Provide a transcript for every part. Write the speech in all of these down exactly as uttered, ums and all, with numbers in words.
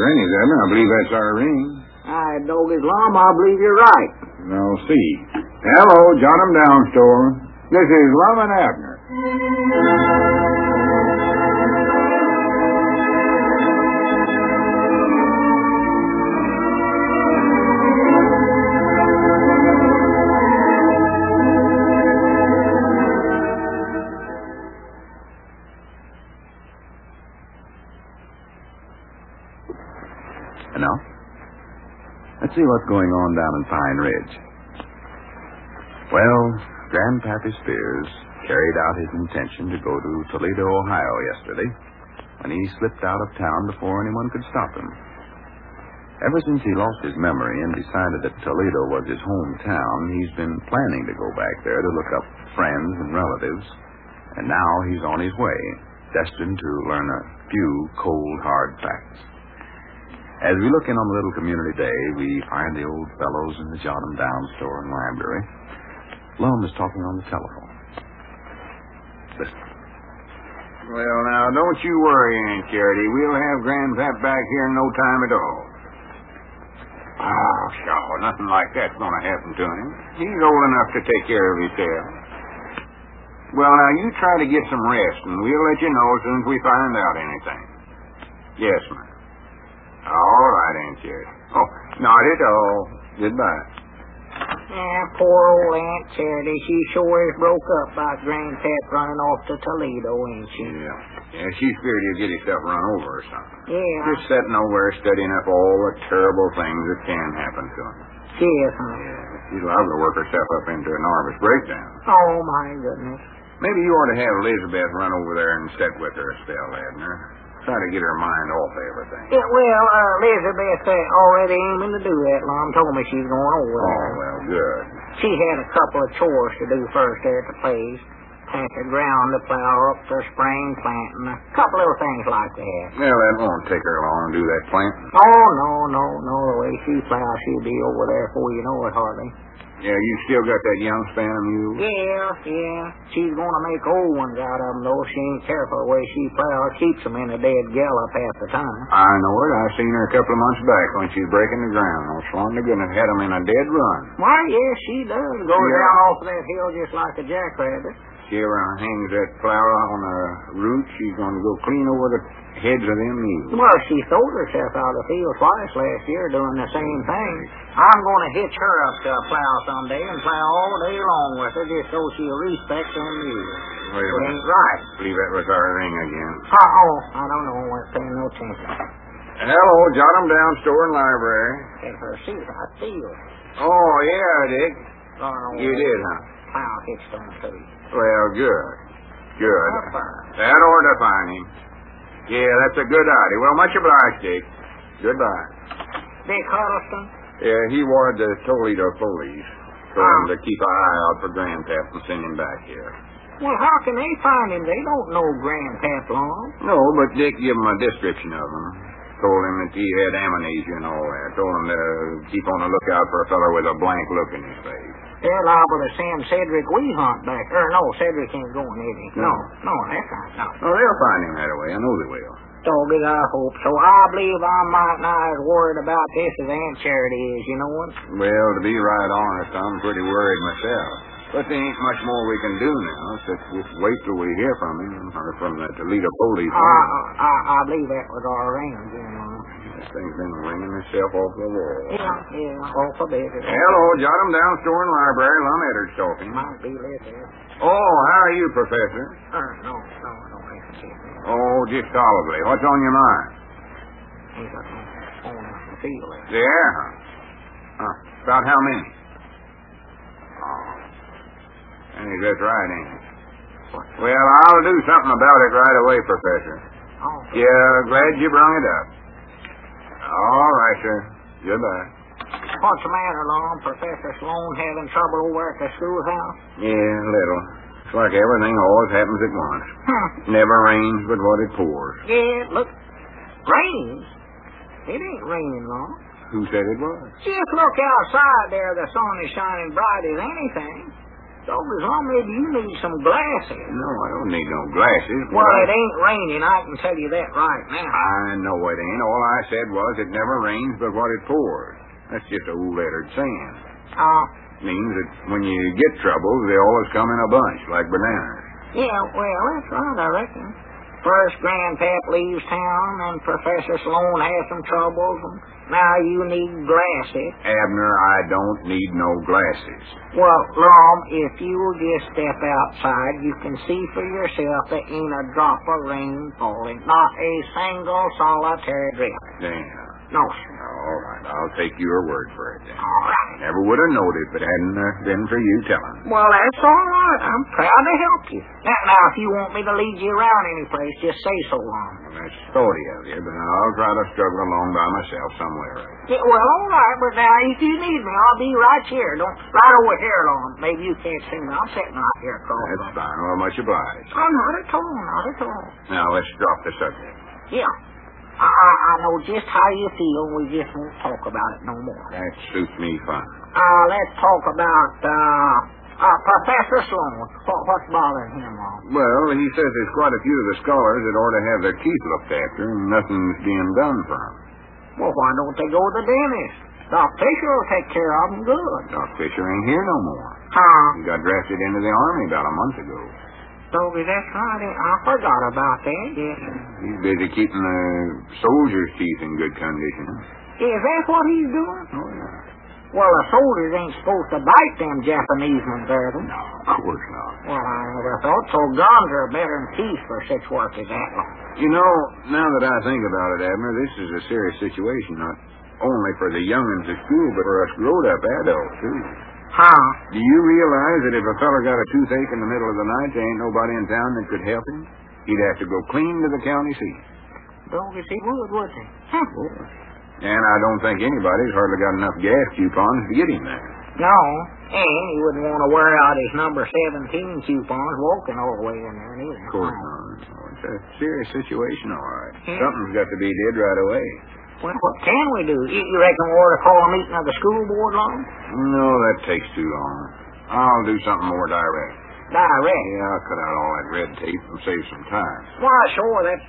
granny's, Abner. I believe that's our ring. I dog Islam, I believe you're right. I'll see. Hello, Jot 'em Down store. This is Lum and Abner. And now, let's see what's going on down in Pine Ridge. Well, Grandpappy Spears carried out his intention to go to Toledo, Ohio yesterday when he slipped out of town before anyone could stop him. Ever since he lost his memory and decided that Toledo was his hometown, he's been planning to go back there to look up friends and relatives, and now he's on his way, destined to learn a few cold, hard facts. As we look in on the little community day, we find the old fellows in the Jot 'em Down store and library. Lum is talking on the telephone. Listen. Well, now, don't you worry, Aunt Charity. We'll have Grandpap back here in no time at all. Oh, sure, nothing like that's going to happen to him. He's old enough to take care of himself. Well, now, you try to get some rest, and we'll let you know as soon as we find out anything. Yes, ma'am. All right, Aunt Charity. Oh, not at all. Goodbye. Yeah, poor old Aunt Charity. She sure is broke up by Grandpap running off to Toledo, ain't she? Yeah. Yeah, she's feared he'll get himself run over or something. Yeah. Just sitting over there studying up all the terrible things that can happen to him. Yes, huh? Yeah, she's liable to work herself up into a nervous breakdown. Oh, my goodness. Maybe you ought to have Elizabeth run over there and sit with her a spell, Abner. Try to get her mind off everything. Yeah, well, uh, Elizabeth uh, already aiming to do that. Mom told me she's going over Oh, there. well, good. She had a couple of chores to do first there at the place. Pack the ground to plow up the spring planting. A couple little things like that. Well, that won't take her long to do that planting. Oh, no, no, no. The way she plows, she'll be over there before you know it, hardly. Yeah, you still got that young span of mules? Yeah, yeah. She's going to make old ones out of them, though. She ain't careful the way she plows. Keeps them in a dead gallop half the time. I know it. I seen her a couple of months back when she was breaking the ground. Oh, sworn to goodness, had them in a dead run. Why, yes, she does. Goes Yeah. down off that hill just like a jackrabbit. She ever hangs that plow on a root, she's going to go clean over the heads of them mules. Well, she throwed herself out of the field twice last year doing the same thing. I'm going to hitch her up to a plow someday and plow all day long with her just so she'll respect them mules. Wait a It minute. ain't right. I believe that was our ring again. Uh-oh. I don't know. I wasn't paying no attention. Hello, Jot 'em Down store and library. Take her seat. I feel. Oh, yeah, Dick. Oh, You did, huh? Plow hitched on too. Well, good. Good. That's fine. That ought to find him. Yeah, that's a good idea. Well, much obliged, Dick. Goodbye. Dick Huddleston? Yeah, he wanted the Toledo police. Told Ah. him to keep an eye out for Grandpap and send him back here. Well, how can they find him? They don't know Grandpap long. No, but Dick gave him a description of him. Told him that he had amnesia and all that. Told him to keep on the lookout for a fellow with a blank look in his face. They're liable to send Cedric Weehunt back. Or, no, Cedric ain't going, is he? No. No, no, that's right. No. Oh, they'll find him that way. I know they will. Dog it, I hope so. I believe I might not as worried about this as Aunt Charity is, you know what? Well, to be right honest, I'm pretty worried myself. But there ain't much more we can do now, except just wait till we hear from him, or from the Toledo police. I, I, I believe that was our ring again, Mom. This thing's been ringing itself off the wall. Yeah, yeah, alphabet. Hello, Jot 'em Down store and library. Lum Eddard's talking. Might be later. Oh, how are you, Professor? Uh, no, no, no, ain't it. Oh, just tolerably. What's on your mind? Ain't got no phone off the field there. Yeah, huh? Huh. About how many? Oh. Hey, that's right, ain't it? What? Well, I'll do something about it right away, Professor. Oh, Yeah, glad you brung it up. All right, sir. Goodbye. what's the matter, Lon? Professor Sloan having trouble over at the schoolhouse? Yeah, little. It's like everything always happens at once. Hmm. Never rains but what it pours. Yeah, look. Rains? It ain't raining, Lon. Who said it was? Just look outside there. The sun is shining bright as anything. So, as long maybe you need some glasses. No, I don't need no glasses. Well, I... it ain't raining. I can tell you that right now. I know it ain't. All I said was it never rains but what it pours. That's just old lettered saying. Uh, Means that when you get troubles, they always come in a bunch, like bananas. yeah, well, that's right, I reckon. First, Grandpap leaves town, and Professor Sloan has some troubles, and now you need glasses. Abner, I don't need no glasses. Well, Lom, if you'll just step outside, you can see for yourself there ain't a drop of rain falling. Not a single solitary drip. Damn. No, sir. All right, I'll take your word for it then. All right. Never would have knowed it if it hadn't uh, been for you telling. Well, that's all right. I'm proud to help you. Now, now, if you want me to lead you around any place, just say so, Lom. Well, that's thoughty of you, but I'll try to struggle along by myself somewhere. Yeah, well, all right, but now, if you need me, I'll be right here. Don't right over here, Lom. Maybe you can't see me. I'm sitting right here across. That's fine. Well, much obliged. Oh, not at all, not at all. Now, let's drop the subject. Yeah. I, I, I know just how you feel. We just won't talk about it no more. That suits me fine. Uh, let's talk about, uh, uh, Professor Sloan. What, what's bothering him, Lom? Well, he says there's quite a few of the scholars that ought to have their teeth looked after, and nothing's being done for them. Well, why don't they go to the dentist? Doc Fisher will take care of them good. Doc Fisher ain't here no more. Huh? He got drafted into the Army about a month ago. Toby, that's right. I forgot about that, yes. He's busy keeping the soldiers' teeth in good condition. Is that what he's doing? Oh, yeah. Well, the soldiers ain't supposed to bite them Japanese ones, are they? No, of course not. Well, I never thought so. Guns are better than teeth for such work as that one. You know, now that I think about it, Abner, this is a serious situation, not only for the young'uns at school, but for us grown-up adults, too. Huh? Do you realize that if a feller got a toothache in the middle of the night, there ain't nobody in town that could help him? He'd have to go clean to the county seat. Don't guess he would, would he? Huh. And I don't think anybody's hardly got enough gas coupons to get him there. No, and he wouldn't want to wear out his number seventeen coupons walking all the way in there, neither. Of course not. Oh, it's a serious situation, all right. Yeah. Something's got to be did right away. Well, what can we do? You, you reckon we ought to call a meeting of the school board, Lom? No, that takes too long. I'll do something more direct. Direct? Yeah, I'll cut out all that red tape and save some time. Why, sure, that's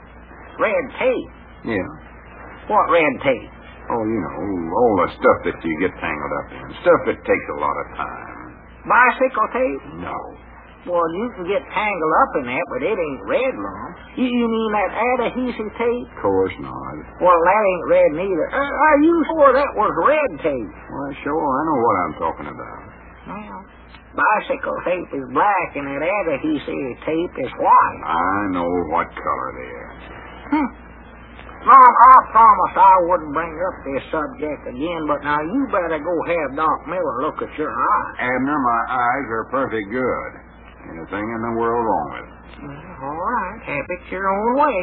red tape. Yeah. What red tape? Oh, you know, all the stuff that you get tangled up in. Stuff that takes a lot of time. Bicycle tape? No. Well, you can get tangled up in that, but it ain't red, Lom. You, you mean that adhesive tape? Of course not. Well, that ain't red neither. Uh, are you sure that was red tape? Well, sure, I know what I'm talking about. Well, bicycle tape is black and that adhesive tape is white. I know what color they are. Hmm. Mom, I promised I wouldn't bring up this subject again, but now you better go have Doc Miller look at your eyes. Abner, my eyes are perfect good. Anything in the world wrong with it. Well, all right, have it your own way.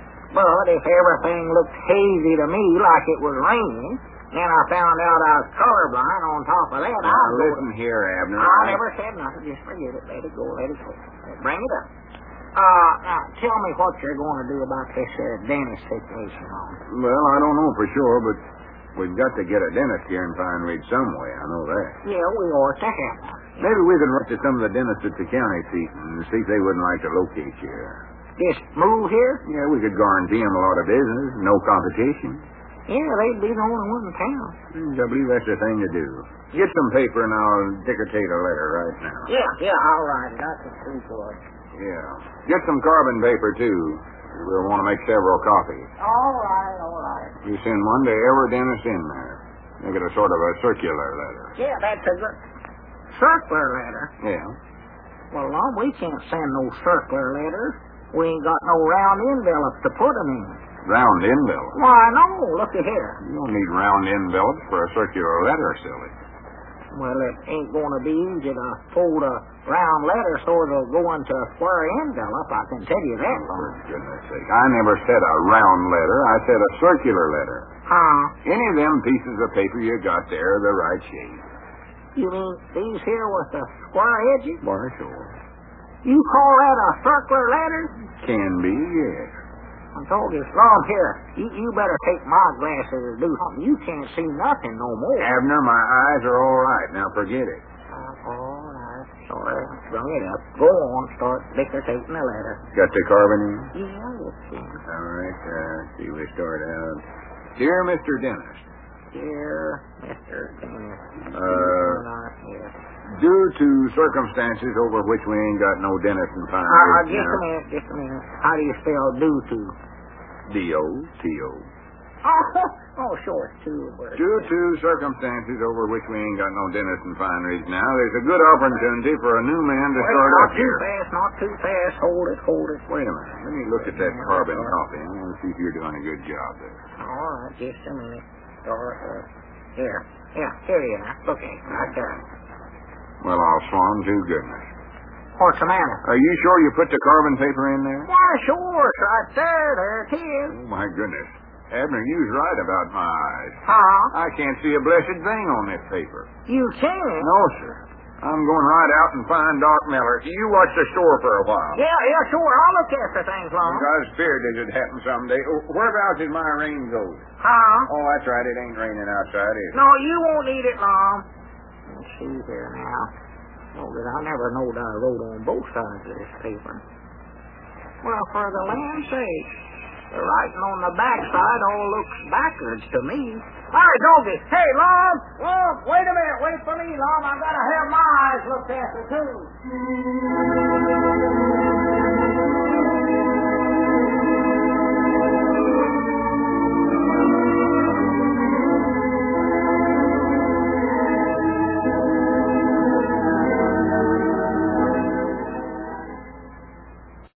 But if everything looked hazy to me like it was raining, then I found out I was colorblind on top of that, Now, I'd go listen to... here, Abner. I never said nothing. Just forget it. Let it go. Let it go. Bring it up. Uh, now, tell me what you're going to do about this uh, dentist situation, Mom. Well, I don't know for sure, but we've got to get a dentist here in Pine Ridge some way. I know that. Yeah, we ought to have one. Maybe we could write to some of the dentists at the county seat and see if they wouldn't like to locate you. Just move here? Yeah, we could guarantee them a lot of business, no competition. Yeah, they'd be the only one in town. I believe that's the thing to do. Get some paper and I'll dictate a letter right now. Yeah, yeah, I'll write it. I can see for it. Yeah. Get some carbon paper, too. We'll want to make several copies. All right, all right. You send one to every dentist in there. Make it a sort of a circular letter. Yeah, that's a good circular letter. Yeah. Well, Lom, we can't send no circular letters. We ain't got no round envelopes to put them in. Round envelopes? Why, no. Look at here. You don't need round envelopes for a circular letter, silly. Well, it ain't going to be easy to fold a round letter so it'll go into a square envelope. I can tell you that, Oh, Lom. for goodness sake. I never said a round letter. I said a circular letter. Huh? Any of them pieces of paper you got there are the right shape. You mean these here with the square edges? Why, sure. You call that a circular letter? Can be, yes. I told you, Lom, here, you, you better take my glasses and do something. You can't see nothing no more. Abner, my eyes are all right. Now forget it. Uh, all right. So I rung it up. Go on, start dictating the letter. Got the carbon in? Yeah, yes, sir. All right, uh, see, we start out. Dear Mister Dennis. Dear Mister Dennis. Uh, yes. Due to circumstances over which we ain't got no dentist in fine Uh, uh, days just a now. minute, just a minute. How do you spell due to? D O T O. Oh, oh, sure, it's two words. Due to circumstances over which we ain't got no dentist in fine reason now, there's a good opportunity for a new man to Wait, start not up too here. fast, not too fast. Hold it, hold it. Wait a minute. Let me look at that carbon copy. I want to see if you're doing a good job there. All right, just a minute. Start up. Here. Yeah, here you are. Look at it. Right there. Well, I'll swan to goodness. What's the matter? Are you sure you put the carbon paper in there? Why, sure, it's right there. There it is. Oh, my goodness. Abner, you's right about my eyes. Huh? I can't see a blessed thing on this paper. You can't? No, sir. I'm going right out and find Doc Miller. You watch the store for a while. Yeah, yeah, sure. I'll look after things, Lon. God's feared it would happen someday. Oh, whereabouts is my raincoat? Huh? Oh, that's right. It ain't raining outside, is it? No, you won't need it, Lon. Let's see here now. Oh, but I never knowed I wrote on both sides of this paper. Well, for the land's sake, the writing on the backside all looks backwards to me. All right, Doggy. Hey, Lon. Lon, wait a minute. Wait for me, Lon. I gotta have my eyes looked after, too.